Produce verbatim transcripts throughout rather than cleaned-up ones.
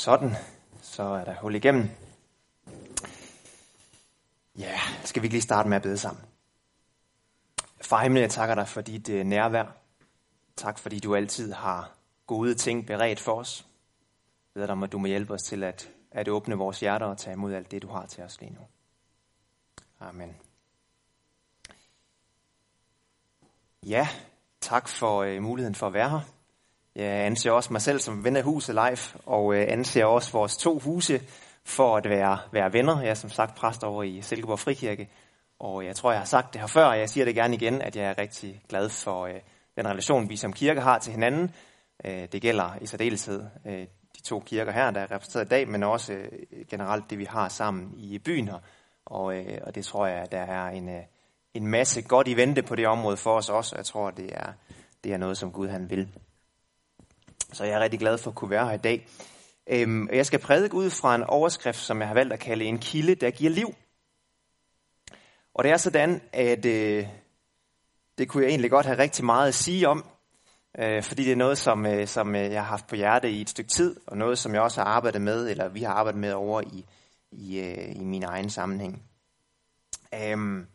Sådan, så er der hul igennem. Ja, skal vi ikke lige starte med at bede sammen. Far himmel, jeg takker dig for dit nærvær. Tak fordi du altid har gode ting beredt for os. Jeg beder dig om, at du må hjælpe os til at, at åbne vores hjerter og tage imod alt det, du har til os lige nu. Amen. Ja, tak for uh, muligheden for at være her. Jeg anser også mig selv som ven af huset live, og uh, anser også vores to huse for at være, være venner. Jeg er som sagt præst over i Silkeborg Frikirke, og jeg tror, jeg har sagt det her før, og jeg siger det gerne igen, at jeg er rigtig glad for uh, den relation, vi som kirke har til hinanden. Uh, det gælder i særdeleshed uh, de to kirker her, der er repræsenteret i dag, men også uh, generelt det, vi har sammen i byen her. Og, uh, og det tror jeg, der er en... Uh, en masse godt i vente på det område for os også, og jeg tror, det er, det er noget, som Gud han vil. Så jeg er rigtig glad for at kunne være her i dag. Øhm, jeg skal prædike ud fra en overskrift, som jeg har valgt at kalde en kilde, der giver liv. Og det er sådan, at øh, det kunne jeg egentlig godt have rigtig meget at sige om, øh, fordi det er noget, som, øh, som jeg har haft på hjerte i et stykke tid, og noget, som jeg også har arbejdet med, eller vi har arbejdet med over i, i, øh, i min egen sammenhæng. Øhm,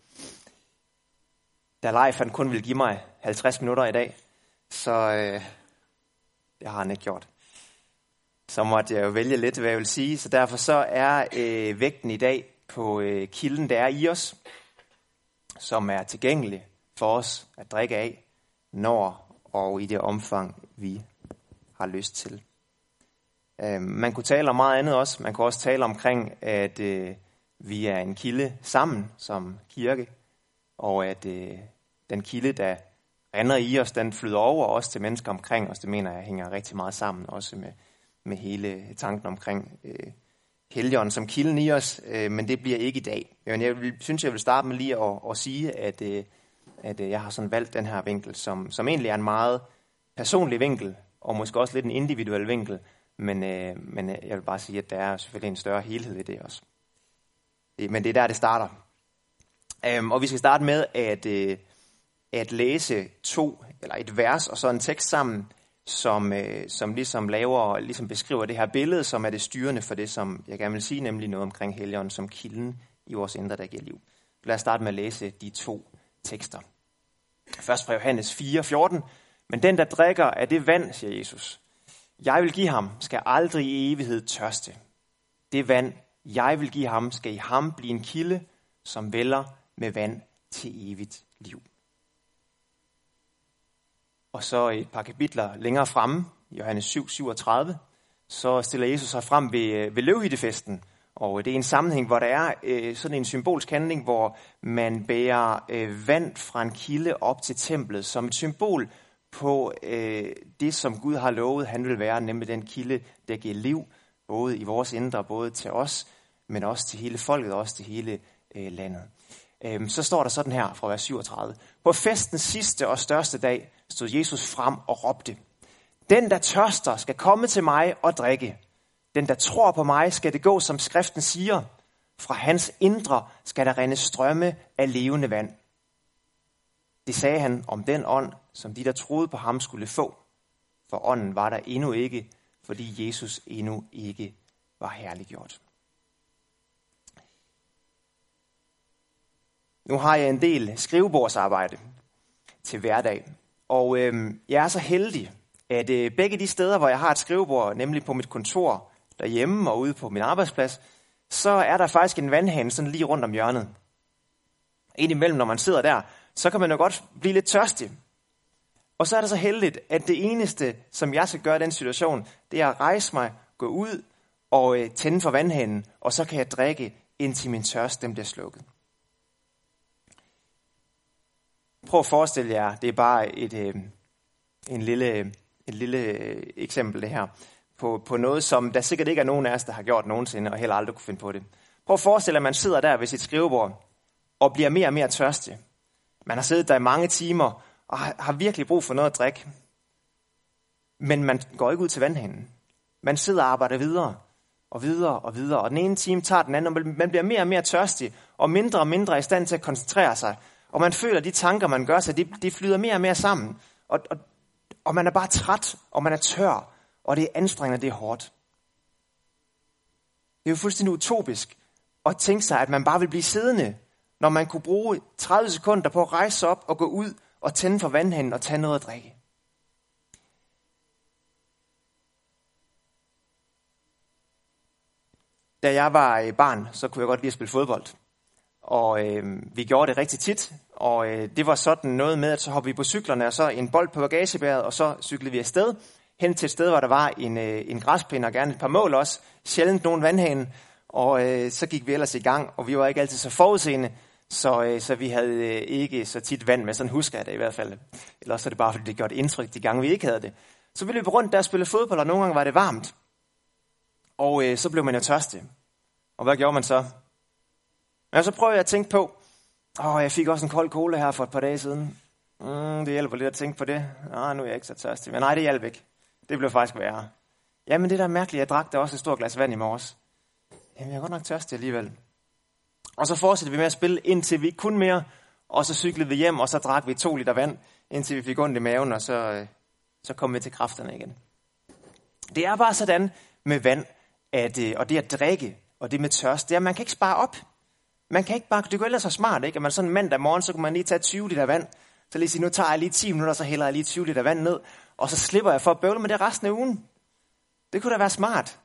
Da Leif han kun ville give mig halvtreds minutter i dag, så øh, det har han ikke gjort. Så måtte jeg jo vælge lidt, hvad jeg vil sige. Så derfor så er øh, vægten i dag på øh, kilden, der er i os, som er tilgængelig for os at drikke af, når og i det omfang, vi har lyst til. Øh, man kunne tale om meget andet også. Man kunne også tale omkring, at øh, vi er en kilde sammen som kirke. Og at øh, den kilde, der render i os, den flyder over også til mennesker omkring os. Det mener jeg hænger rigtig meget sammen, også med, med hele tanken omkring øh, Helligånden som kilden i os. Øh, men det bliver ikke i dag. Men jeg vil, synes, jeg vil starte med lige at, at sige, at, øh, at øh, jeg har sådan valgt den her vinkel, som, som egentlig er en meget personlig vinkel, og måske også lidt en individuel vinkel. Men, øh, men jeg vil bare sige, at der er selvfølgelig en større helhed i det også. Det, men det er der, det starter. Um, og vi skal starte med at, uh, at læse to, eller et vers og så en tekst sammen, som, uh, som ligesom laver, ligesom beskriver det her billede, som er det styrende for det, som jeg gerne vil sige, nemlig noget omkring Helligånden som kilden i vores indre, der giver liv. Lad os starte med at læse de to tekster. Først fra Johannes fire fjorten. Men den, der drikker af det vand, siger Jesus, jeg vil give ham, skal aldrig i evighed tørste. Det vand, jeg vil give ham, skal i ham blive en kilde, som vælger med vand til evigt liv. Og så et par kapitler længere fremme, Johannes syv syvogtredive, så stiller Jesus sig frem ved, ved løvhyttefesten. Og det er en sammenhæng, hvor der er øh, sådan en symbolsk handling, hvor man bærer øh, vand fra en kilde op til templet, som et symbol på øh, det, som Gud har lovet, han vil være, nemlig den kilde, der giver liv, både i vores indre, både til os, men også til hele folket, og også til hele øh, landet. Så står der sådan her fra vers syvogtredive. På festens sidste og største dag stod Jesus frem og råbte, den, der tørster, skal komme til mig og drikke. Den, der tror på mig, skal det gå, som skriften siger. Fra hans indre skal der rinde strømme af levende vand. Det sagde han om den ånd, som de, der troede på ham, skulle få. For ånden var der endnu ikke, fordi Jesus endnu ikke var herliggjort. Nu har jeg en del skrivebordsarbejde til hverdag, og øh, jeg er så heldig, at øh, begge de steder, hvor jeg har et skrivebord, nemlig på mit kontor derhjemme og ude på min arbejdsplads, så er der faktisk en vandhane sådan lige rundt om hjørnet. Indimellem, når man sidder der, så kan man jo godt blive lidt tørstig. Og så er det så heldigt, at det eneste, som jeg skal gøre i den situation, det er at rejse mig, gå ud og øh, tænde for vandhanen, og så kan jeg drikke, indtil min tørst den bliver slukket. Prøv at forestille jer, det er bare et, øh, en lille, et lille øh, eksempel det her, på, på noget, som der sikkert ikke er nogen af os, der har gjort nogensinde, og heller aldrig kunne finde på det. Prøv at forestille jer, at man sidder der ved sit skrivebord, og bliver mere og mere tørstig. Man har siddet der i mange timer, og har, har virkelig brug for noget at drikke. Men man går ikke ud til vandhanen. Man sidder og arbejder videre, og videre og videre, og den ene time tager den anden, og man bliver mere og mere tørstig, og mindre og mindre i stand til at koncentrere sig. Og man føler, at de tanker, man gør sig, de, de flyder mere og mere sammen. Og, og, og man er bare træt, og man er tør, og det er anstrengende, det er hårdt. Det er jo fuldstændig utopisk at tænke sig, at man bare vil blive siddende, når man kunne bruge tredive sekunder på at rejse sig op og gå ud og tænde for vandhanen og tage noget at drikke. Da jeg var barn, så kunne jeg godt lide at spille fodbold. Og øh, vi gjorde det rigtig tit, og øh, det var sådan noget med, at så hoppede vi på cyklerne, og så en bold på bagagebæret, og så cyklede vi afsted hen til et sted, hvor der var en, øh, en græsplæne og gerne et par mål også, sjældent nogen vandhane, og øh, så gik vi ellers i gang, og vi var ikke altid så forudseende, så, øh, så vi havde øh, ikke så tit vand med, sådan husker jeg det i hvert fald. Ellers er det bare, fordi det gjorde et indtryk de gange, vi ikke havde det. Så vi løb rundt der og spillede fodbold, og nogle gange var det varmt, og øh, så blev man jo tørstig. Og hvad gjorde man så? Men så prøvede jeg at tænke på, åh, jeg fik også en kold cola her for et par dage siden. Mm, det hjælper lidt at tænke på det. Ah, nu er jeg ikke så tørstig. Men nej, det hjalp ikke. Det blev faktisk værre. Jamen det der er mærkeligt, jeg drak da også et stort glas vand i morges. Jamen jeg er godt nok tørstig alligevel. Og så fortsatte vi med at spille, indtil vi ikke kunne mere. Og så cyklede vi hjem, og så drak vi to liter vand, indtil vi fik ondt i maven, og så, øh, så kom vi til kræfterne igen. Det er bare sådan med vand, at, øh, og det at drikke, og det med tørst, det er, at man kan ikke spare op. Man kan ikke bare, det går ellers så smart, ikke? At man sådan mandag morgen, så kan man lige tage tyve liter vand. Så lige sige, nu tager jeg lige ti minutter, så hælder jeg lige tyve liter vand ned. Og så slipper jeg for at bøvle med det resten af ugen. Det kunne da være smart.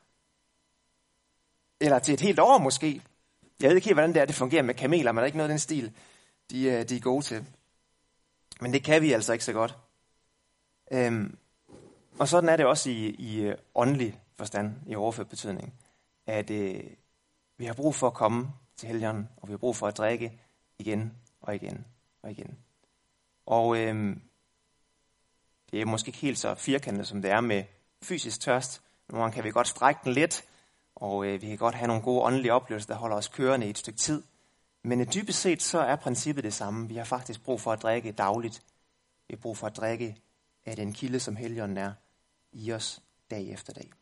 Eller til et helt år måske. Jeg ved ikke helt, hvordan det er, det fungerer med kameler, men der er ikke noget af den stil, de, de er gode til. Men det kan vi altså ikke så godt. Øhm, og sådan er det også i, i åndelig forstand, i overført betydning. At øh, vi har brug for at komme til Helligånden, og vi har brug for at drikke igen og igen og igen. Og øhm, det er måske ikke helt så firkantet, som det er med fysisk tørst. Nogle gange kan vi godt strække den lidt, og øh, vi kan godt have nogle gode åndelige oplevelser, der holder os kørende i et stykke tid. Men øh, dybest set så er princippet det samme. Vi har faktisk brug for at drikke dagligt. Vi har brug for at drikke af den kilde, som Helligånden er i os dag efter dag.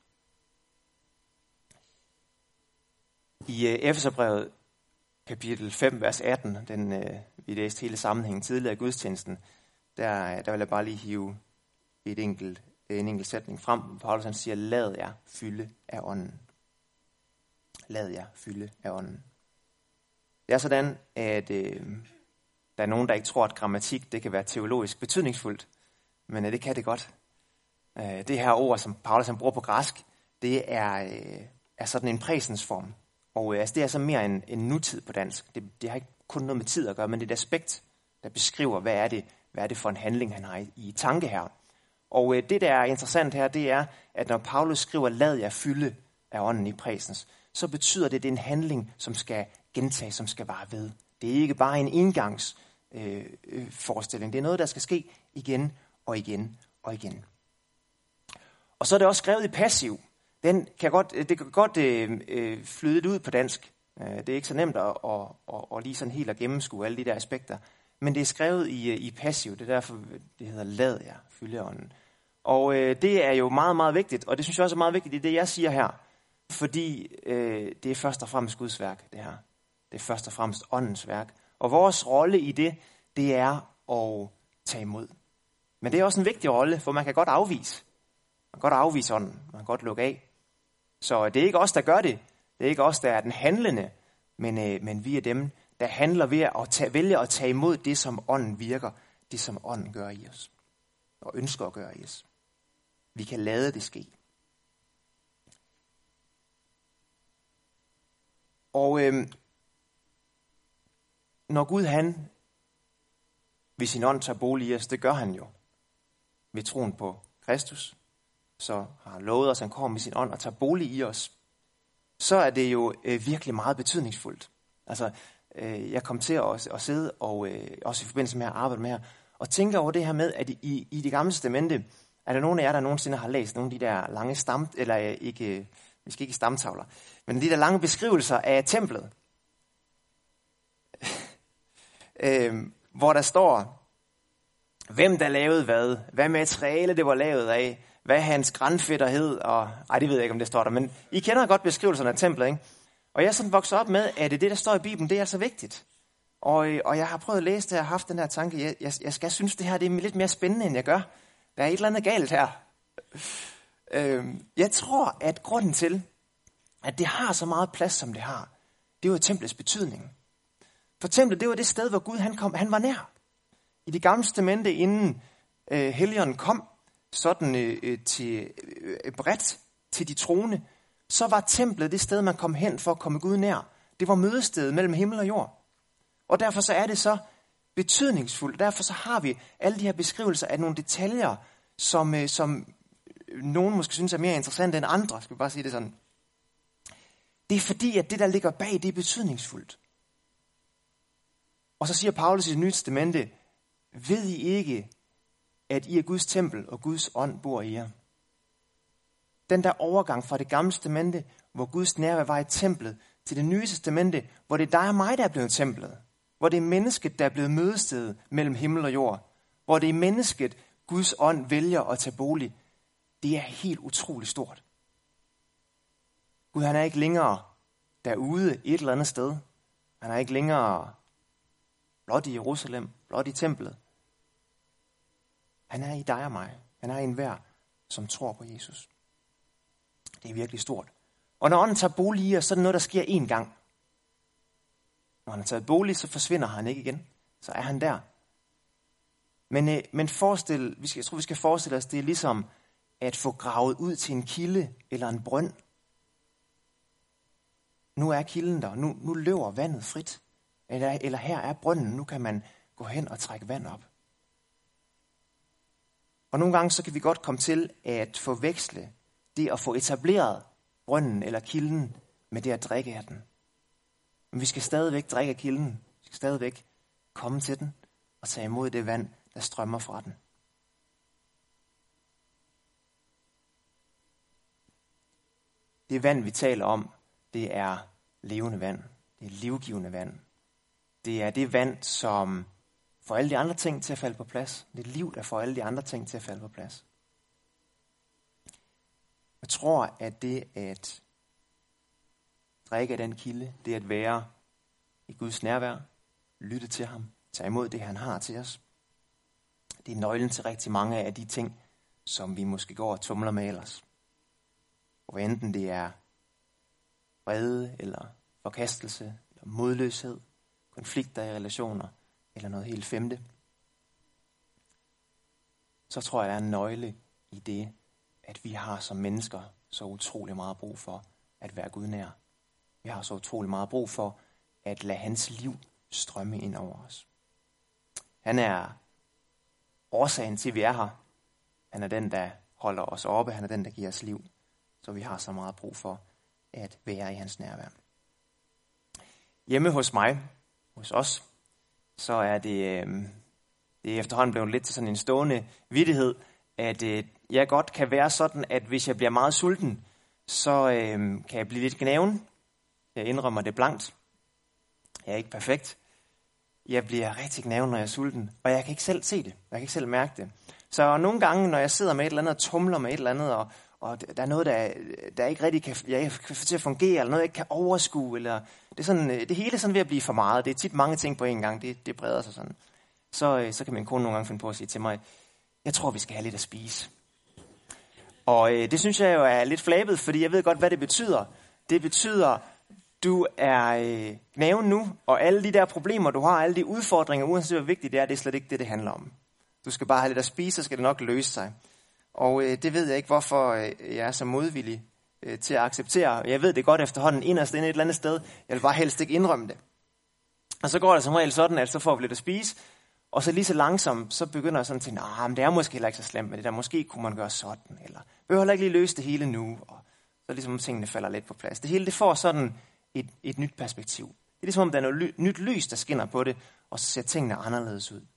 I øh, Efeserbrevet kapitel fem, vers atten, den øh, vi læste hele sammenhængen tidligere i gudstjenesten, der, der vil jeg bare lige hive et enkelt, en enkelt sætning frem. Paulus han siger, lad jer fylde af ånden. Lad jer fylde af ånden. Det er sådan, at øh, der er nogen, der ikke tror, at grammatik det kan være teologisk betydningsfuldt, men øh, det kan det godt. Øh, det her ord, som Paulus han bruger på græsk, det er, øh, er sådan en præsensform. Og øh, altså, det er så mere en, en nutid på dansk. Det, det har ikke kun noget med tid at gøre, men det er et aspekt, der beskriver, hvad er det, hvad er det for en handling, han har i, i tanke her. Og øh, det, der er interessant her, det er, at når Paulus skriver, lad jer fylde af ånden i præsens, så betyder det, at det er en handling, som skal gentage, som skal vare ved. Det er ikke bare en engangs øh, øh, forestilling. Det er noget, der skal ske igen og igen og igen. Og så er det også skrevet i passiv. Den kan godt, det kan godt øh, flyde ud på dansk. Det er ikke så nemt at, at, at, at lige sådan helt at gennemskue alle de der aspekter. Men det er skrevet i, i passiv. Det er derfor, det hedder lad jer fylde af ånden. Og øh, det er jo meget, meget vigtigt. Og det synes jeg også er meget vigtigt i det, jeg siger her. Fordi øh, det er først og fremmest Guds værk, det her. Det er først og fremmest åndens værk. Og vores rolle i det, det er at tage imod. Men det er også en vigtig rolle, for man kan godt afvise. Man kan godt afvise ånden. Man kan godt lukke af. Så det er ikke os, der gør det. Det er ikke os, der er den handlende. Men, øh, men vi er dem, der handler ved at tage, vælge at tage imod det, som ånden virker. Det, som ånden gør i os. Og ønsker at gøre i os. Vi kan lade det ske. Og øh, når Gud han ved sin ånd tager bolig i os, det gør han jo. Ved troen på Kristus. Så har han lovet os, at han kommer med sin ånd og tager bolig i os, så er det jo øh, virkelig meget betydningsfuldt. Altså, øh, jeg kom til at, at sidde, og øh, også i forbindelse med at arbejde med her, og tænke over det her med, at i, i det gamle testamente, er der nogen af jer, der nogensinde har læst nogle af de der lange stam, eller øh, ikke, vi skal ikke stamtavler, men de der lange beskrivelser af templet, øh, hvor der står, hvem der lavede hvad, hvad materiale det var lavet af, hvad hans grandfætter hed, og ej, det ved jeg ikke, om det står der, men I kender godt beskrivelserne af templet, ikke? Og jeg er sådan vokset op med, at det, der står i Bibelen, det er så vigtigt. Og, og jeg har prøvet at læse det, og har haft den her tanke, jeg, jeg, jeg skal synes, det her det er lidt mere spændende, end jeg gør. Der er et eller andet galt her. øhm, jeg tror, at grunden til, at det har så meget plads, som det har, det var templets betydning. For templet, det var det sted, hvor Gud han kom, han var nær. I det gamle testamente, inden øh, Helligånden kom sådan øh, til øh, bredt til de troende, så var templet det sted, man kom hen for at komme Gud nær. Det var mødestedet mellem himmel og jord. Og derfor så er det så betydningsfuldt. Derfor så har vi alle de her beskrivelser af nogle detaljer, som, øh, som nogen måske synes er mere interessante end andre. Skal vi bare sige det sådan. Det er fordi, at det, der ligger bag, det er betydningsfuldt. Og så siger Paulus i det nye testamente, ved I ikke, at I er Guds tempel, og Guds ånd bor i jer? Den der overgang fra det gamle testamente, hvor Guds nærvær var i templet, til det nye testamente, hvor det er dig og mig, der er blevet templet. Hvor det er mennesket, der er blevet mødestedet mellem himmel og jord. Hvor det er mennesket, Guds ånd vælger at tage bolig. Det er helt utroligt stort. Gud, han er ikke længere derude et eller andet sted. Han er ikke længere blot i Jerusalem, blot i templet. Han er i dig og mig. Han er i enhver, som tror på Jesus. Det er virkelig stort. Og når ånden tager bolig i os, så er det noget, der sker én gang. Når han har taget bolig, så forsvinder han ikke igen. Så er han der. Men, øh, men forestil, vi skal, jeg tror, vi skal forestille os, det er ligesom at få gravet ud til en kilde eller en brønd. Nu er kilden der. Nu, nu løber vandet frit. Eller, eller her er brønden. Nu kan man gå hen og trække vand op. Og nogle gange så kan vi godt komme til at forveksle det at få etableret brønden eller kilden med det at drikke af den. Men vi skal stadigvæk drikke af kilden. Vi skal stadigvæk komme til den og tage imod det vand, der strømmer fra den. Det vand, vi taler om, det er levende vand. Det er livgivende vand. Det er det vand, som får alle de andre ting til at falde på plads. Det er liv, der får alle de andre ting til at falde på plads. Jeg tror, at det at drikke af den kilde, det at være i Guds nærvær, lytte til ham, tage imod det, han har til os. Det er nøglen til rigtig mange af de ting, som vi måske går og tumler med ellers. Og enten det er vrede, eller forkastelse, eller modløshed, konflikter i relationer, eller noget helt femte, så tror jeg, der er en nøgle i det, at vi har som mennesker så utrolig meget brug for at være Gud nær. Vi har så utrolig meget brug for at lade hans liv strømme ind over os. Han er årsagen til, at vi er her. Han er den, der holder os oppe. Han er den, der giver os liv. Så vi har så meget brug for at være i hans nærvær. Hjemme hos mig, hos os, så er det, øh, det er efterhånden blevet lidt til sådan en stående vittighed, at øh, jeg godt kan være sådan, at hvis jeg bliver meget sulten, så øh, kan jeg blive lidt gnaven. Jeg indrømmer det blankt. Jeg er ikke perfekt. Jeg bliver rigtig gnaven, når jeg er sulten, og jeg kan ikke selv se det. Jeg kan ikke selv mærke det. Så nogle gange, når jeg sidder med et eller andet og tumler med et eller andet, og, og der er noget, der, der ikke rigtig kan, jeg ikke kan få til at fungere, eller noget, jeg ikke kan overskue, eller det, er sådan, det hele er sådan ved at blive for meget. Det er tit mange ting på en gang. Det, det breder sig sådan. Så, så kan min kone nogle gange finde på at sige til mig, jeg tror, vi skal have lidt at spise. Og øh, det synes jeg jo er lidt flabet, fordi jeg ved godt, hvad det betyder. Det betyder, du er øh, gnaven nu, og alle de der problemer, du har, alle de udfordringer, uanset hvor vigtigt det er, det er slet ikke det, det handler om. Du skal bare have lidt at spise, så skal det nok løse sig. Og øh, det ved jeg ikke, hvorfor øh, jeg er så modvillig øh, til at acceptere. Jeg ved det godt efterhånden, inderst inde et eller andet sted. Jeg vil bare helst ikke indrømme det. Og så går det som regel sådan, at så får vi lidt at spise, og så lige så langsomt, så begynder jeg sådan at tænke, nah, men det er måske heller ikke så slemt med det der. Måske kunne man gøre sådan, eller behøver heller ikke lige løse det hele nu. Og så ligesom tingene falder lidt på plads. Det hele, det får sådan et, et nyt perspektiv. Det er ligesom, om der er noget ly- nyt lys, der skinner på det, og så ser tingene anderledes ud.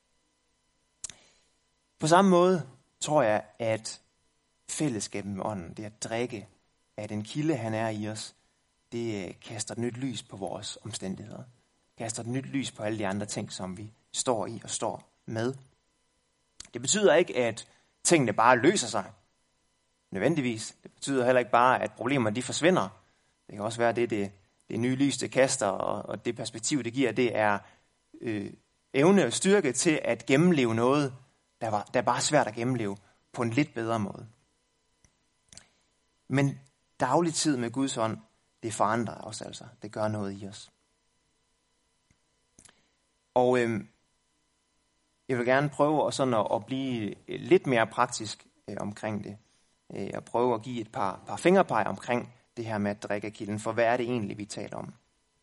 På samme måde tror jeg, at fællesskabet med ånden, det at drikke af den kilde, han er i os, det kaster et nyt lys på vores omstændigheder. Kaster et nyt lys på alle de andre ting, som vi står i og står med. Det betyder ikke, at tingene bare løser sig. Nødvendigvis. Det betyder heller ikke bare, at problemerne de forsvinder. Det kan også være, at det, det, det nye lys, det kaster, og, og det perspektiv, det giver, det er øh, evne og styrke til at gennemleve noget, der, var, der er bare svært at gennemleve på en lidt bedre måde. Men daglig tid med Guds ånd, det forandrer os altså. Det gør noget i os. Og øh, jeg vil gerne prøve sådan at, at blive lidt mere praktisk øh, omkring det. Øh, og prøve at give et par, par fingerpeg omkring det her med at drikke af kilden. For hvad er det egentlig, vi taler om?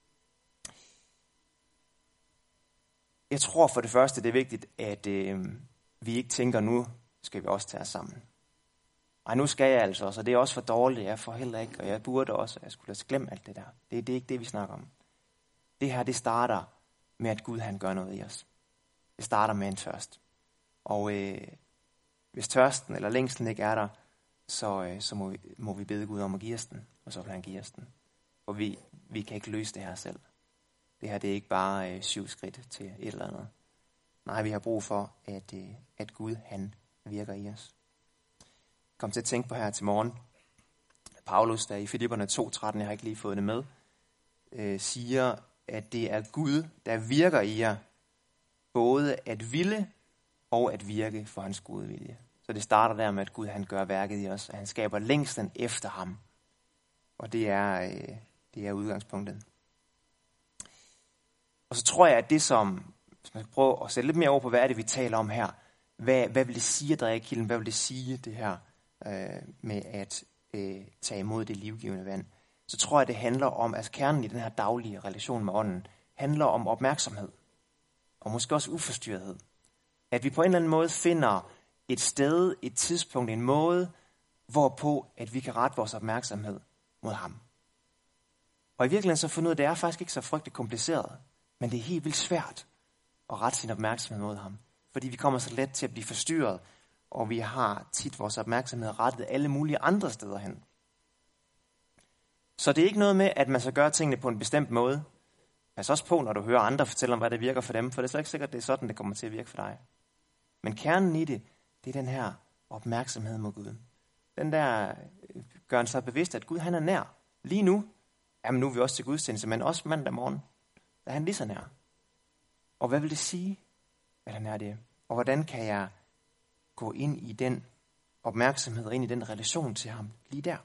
Jeg tror for det første, det er vigtigt, at øh, vi ikke tænker, nu skal vi også tage os sammen. Ej, nu skal jeg altså også, og det er også for dårligt, jeg får heller ikke, og jeg burde også, og jeg skulle da glemme alt det der. Det, det er ikke det, vi snakker om. Det her, det starter med, at Gud han gør noget i os. Det starter med en tørst. Og øh, hvis tørsten eller længslen ikke er der, så, øh, så må, vi, må vi bede Gud om at give os den, og så vil han give os den. For vi, vi kan ikke løse det her selv. Det her, det er ikke bare øh, syv skridt til et eller andet. Nej, vi har brug for, at, øh, at Gud han virker i os. Kom til at tænke på her til morgen. Paulus, der i Filipperne to tretten, jeg har ikke lige fået det med, øh, siger, at det er Gud, der virker i jer, både at ville og at virke for hans gode vilje. Så det starter der med, at Gud han gør værket i os, at han skaber længsten efter ham. Og det er, øh, det er udgangspunktet. Og så tror jeg, at det som, hvis man prøver at sætte lidt mere over på, hvad er det, vi taler om her, hvad, hvad vil det sige at drikke kilden, hvad vil det sige det her øh, med at øh, tage imod det livgivende vand, så tror jeg, det handler om, altså kernen i den her daglige relation med ånden, handler om opmærksomhed, og måske også uforstyrrethed. At vi på en eller anden måde finder et sted, et tidspunkt, en måde, hvorpå at vi kan rette vores opmærksomhed mod ham. Og i virkeligheden så fundet ud af, det er faktisk ikke så frygteligt kompliceret, men det er helt vildt svært at rette sin opmærksomhed mod ham. Fordi vi kommer så let til at blive forstyrret, og vi har tit vores opmærksomhed rettet alle mulige andre steder hen. Så det er ikke noget med, at man så gør tingene på en bestemt måde. Pas også på, når du hører andre fortælle om, hvad det virker for dem, for det er så ikke sikkert, at det er sådan, det kommer til at virke for dig. Men kernen i det, det er den her opmærksomhed mod Gud. Den der gør en så bevidst, at Gud han er nær. Lige nu, jamen nu er vi også til gudstjeneste, men også mandag morgen, der er han lige så nær. Og hvad vil det sige, at han er det? Og hvordan kan jeg gå ind i den opmærksomhed og ind i den relation til ham lige der?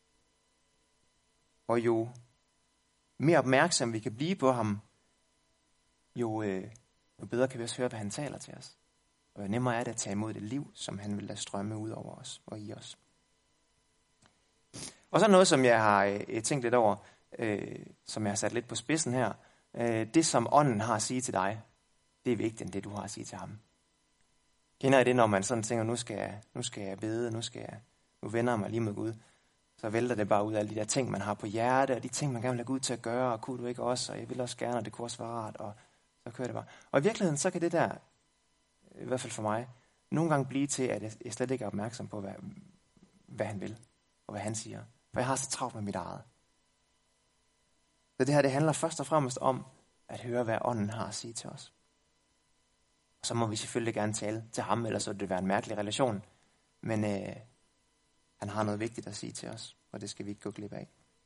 Og jo mere opmærksom vi kan blive på ham, jo, øh, jo bedre kan vi også høre, hvad han taler til os. Og jo nemmere er det at tage imod det liv, som han vil lade strømme ud over os og i os. Og så noget, som jeg har øh, tænkt lidt over, øh, som jeg har sat lidt på spidsen her. Øh, det, som ånden har at sige til dig, det er vigtigere end det, du har at sige til ham. Kender I det, når man sådan tænker, nu skal jeg, nu skal jeg bede, nu skal jeg, nu vender jeg mig lige med Gud. Så vælter det bare ud af alle de der ting, man har på hjerte, og de ting, man gerne vil have Gud til at gøre, og kunne du ikke også, og jeg vil også gerne, og det kunne også være rart, og så kører det bare. Og i virkeligheden, så kan det der, i hvert fald for mig, nogle gange blive til, at jeg slet ikke er opmærksom på, hvad, hvad han vil, og hvad han siger. For jeg har så travlt med mit eget. Så det her, det handler først og fremmest om, at høre, hvad ånden har at sige til os. Og så må vi selvfølgelig gerne tale til ham, ellers så vil det være en mærkelig relation. Men øh, han har noget vigtigt at sige til os, og det skal vi ikke gå glip af.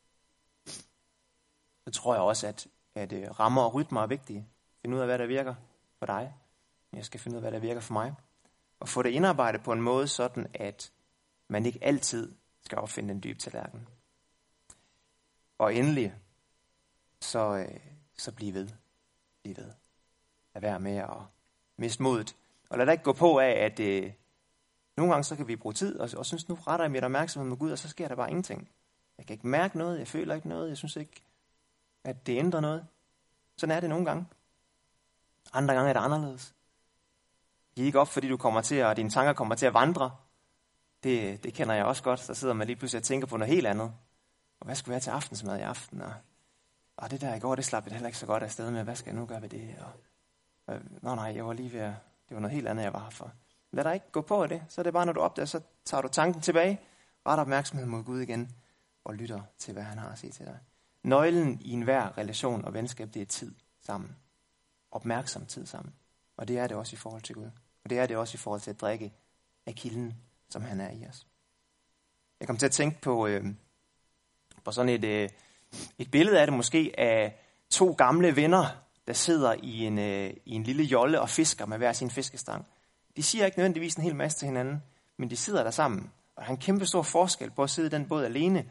Så tror jeg også, at, at øh, rammer og rytmer er vigtige. Find ud af, hvad der virker for dig. Jeg skal finde ud af, hvad der virker for mig. Og få det indarbejdet på en måde, sådan at man ikke altid skal opfinde en dyb tallerken. Og endelig, så, øh, så bliv ved. Bliv ved. Lad være med at miste modet. Og lad dig ikke gå på af, at øh, nogle gange så kan vi bruge tid, og, og synes, nu retter jeg mit opmærksomhed med Gud, og så sker der bare ingenting. Jeg kan ikke mærke noget, jeg føler ikke noget, jeg synes ikke, at det ændrer noget. Sådan er det nogle gange. Andre gange er det anderledes. Giv ikke op, fordi du kommer til, og dine tanker kommer til at vandre. Det, det kender jeg også godt. Så sidder man lige pludselig og tænker på noget helt andet. Og hvad skal vi have til aftensmad i aften? Og, og det der i går, det slap jeg heller ikke så godt afsted med. Hvad skal jeg nu gøre ved det? Og, og, nå nej, jeg var lige ved at, det var noget helt andet, jeg var her for. Lad dig ikke gå på af det. Så er det bare, når du opdager, så tager du tanken tilbage, retter opmærksomheden mod Gud igen, og lytter til, hvad han har at sige til dig. Nøglen i enhver relation og venskab, det er tid sammen. Opmærksom tid sammen. Og det er det også i forhold til Gud. Og det er det også i forhold til at drikke af kilden, som han er i os. Jeg kom til at tænke på, øh, på sådan et, øh, et billede af det måske af to gamle venner, der sidder i en, øh, i en lille jolle og fisker med hver sin fiskestang. De siger ikke nødvendigvis en hel masse til hinanden, men de sidder der sammen. Og der er en kæmpe stor forskel på at sidde i den båd alene,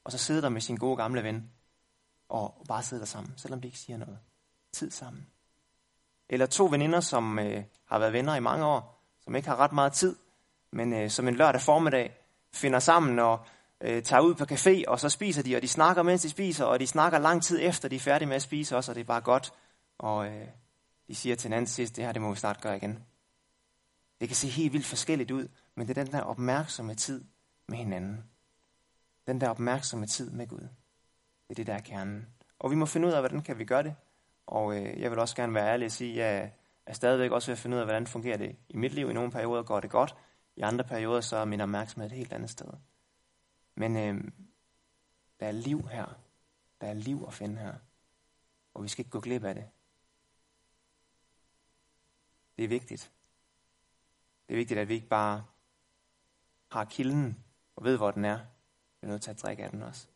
og så sidde der med sin gode gamle ven, og bare sidde der sammen, selvom de ikke siger noget. Tid sammen. Eller to veninder, som øh, har været venner i mange år, som ikke har ret meget tid, men øh, som en lørdag formiddag finder sammen og øh, tager ud på café, og så spiser de, og de snakker, mens de spiser, og de snakker lang tid efter, de er færdige med at spise også, og det er bare godt. Og øh, de siger til hinanden sidst, det her, det må vi snart gøre igen. Det kan se helt vildt forskelligt ud, men det er den der opmærksomme tid med hinanden. Den der opmærksomme tid med Gud. Det er det, der er kernen. Og vi må finde ud af, hvordan kan vi gøre det. Og øh, jeg vil også gerne være ærlig og sige, at jeg er stadigvæk også ved at finde ud af, hvordan fungerer det i mit liv. I nogle perioder går det godt. I andre perioder så er min opmærksomhed et helt andet sted. Men øh, der er liv her. Der er liv at finde her. Og vi skal ikke gå glip af det. Det er vigtigt. Det er vigtigt, at vi ikke bare har kilden og ved, hvor den er. Vi er nødt til at drikke af den også.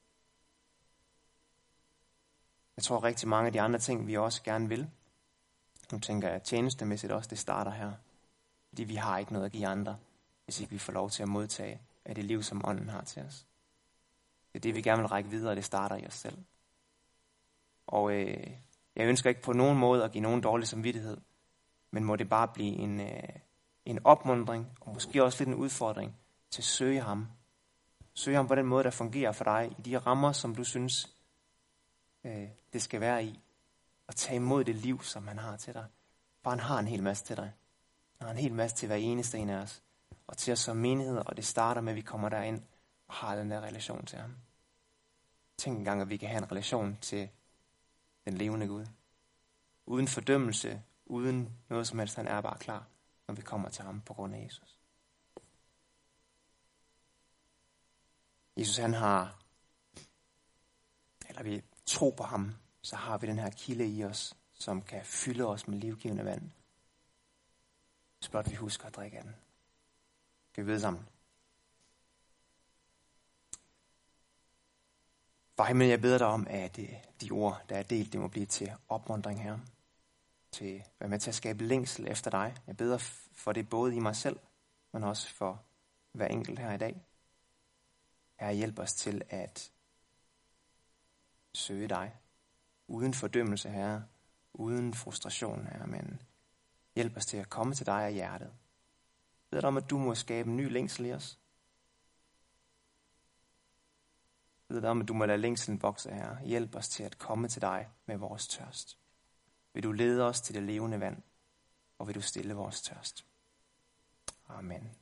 Jeg tror rigtig mange af de andre ting, vi også gerne vil. Nu tænker jeg tjenestemæssigt også, det starter her. Fordi vi har ikke noget at give andre, hvis ikke vi får lov til at modtage af det liv, som ånden har til os. Det er det, vi gerne vil række videre, og det starter i os selv. Og øh, jeg ønsker ikke på nogen måde at give nogen dårlig samvittighed, men må det bare blive en, øh, en opmuntring, og måske også lidt en udfordring, til at søge ham. Søge ham på den måde, der fungerer for dig, i de rammer, som du synes, øh, det skal være i. Og tage imod det liv, som han har til dig. For han har en hel masse til dig. Han har en hel masse til hver eneste en af os. Og til os som menighed, og det starter med, at vi kommer derind og har den der relation til ham. Tænk engang, at vi kan have en relation til den levende Gud. Uden fordømmelse, uden noget som helst, han er bare klar, når vi kommer til ham på grund af Jesus. Jesus, han har, eller vi tror på ham, så har vi den her kilde i os, som kan fylde os med livgivende vand. Hvis blot vi husker at drikke af den. Kan vi vide sammen? Far himmel, jeg beder dig om, at de ord, der er delt, det må blive til opmuntring her. Til at være med til at skabe længsel efter dig. Jeg beder for det både i mig selv, men også for hver enkelt her i dag. Herre, hjælp os til at søge dig. Uden fordømmelse, Herre. Uden frustration, Herre. Men hjælp os til at komme til dig af hjertet. Jeg beder dig om, at du må skabe en ny længsel i os. Jeg beder dig om, at du må lade længslen vokse, Herre. Hjælp os til at komme til dig med vores tørst. Vil du lede os til det levende vand, og vil du stille vores tørst. Amen.